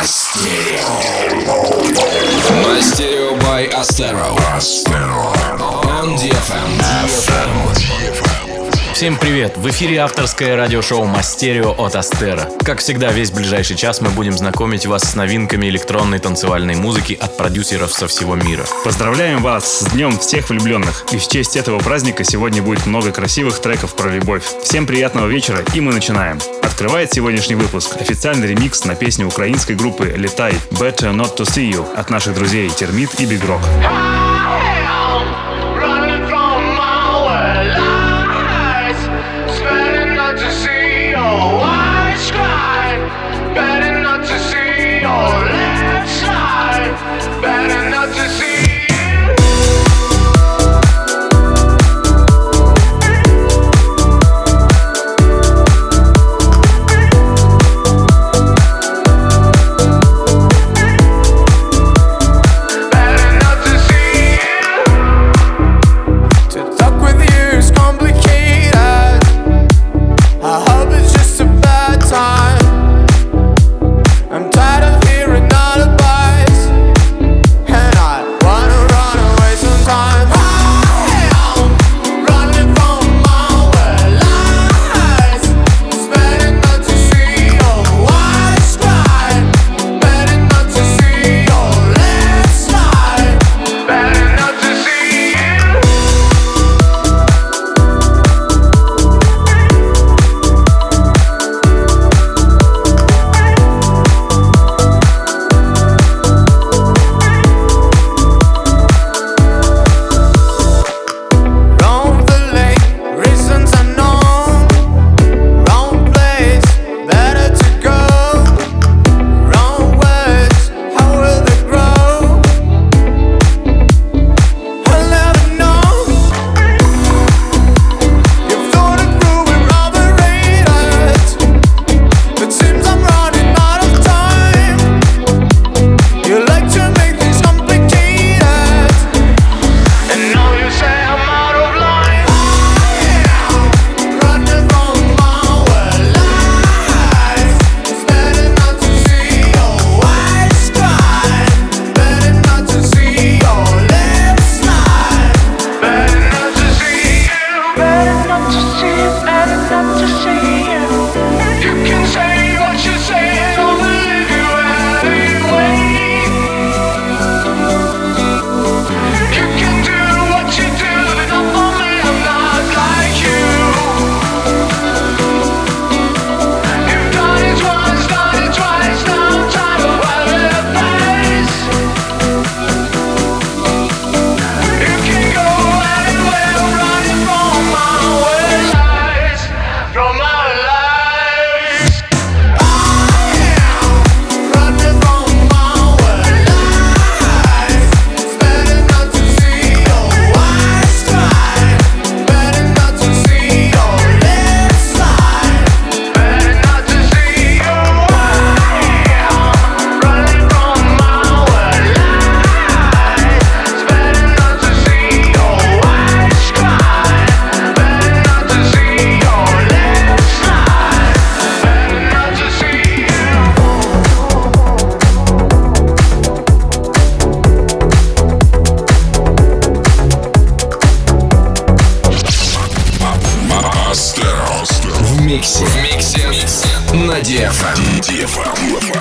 Мастерио by Astero. On DFM. Всем привет! В эфире авторское радиошоу «Мастерио» от Astero. Как всегда, весь ближайший час мы будем знакомить вас с новинками электронной танцевальной музыки от продюсеров со всего мира. Поздравляем вас с Днем всех влюбленных! И в честь этого праздника сегодня будет много красивых треков про любовь. Всем приятного вечера, и мы начинаем. Открывает сегодняшний выпуск официальный ремикс на песню украинской группы «Летай» «Better Not To See You» от наших друзей Термит и Биг Рок. В миксе на DFM.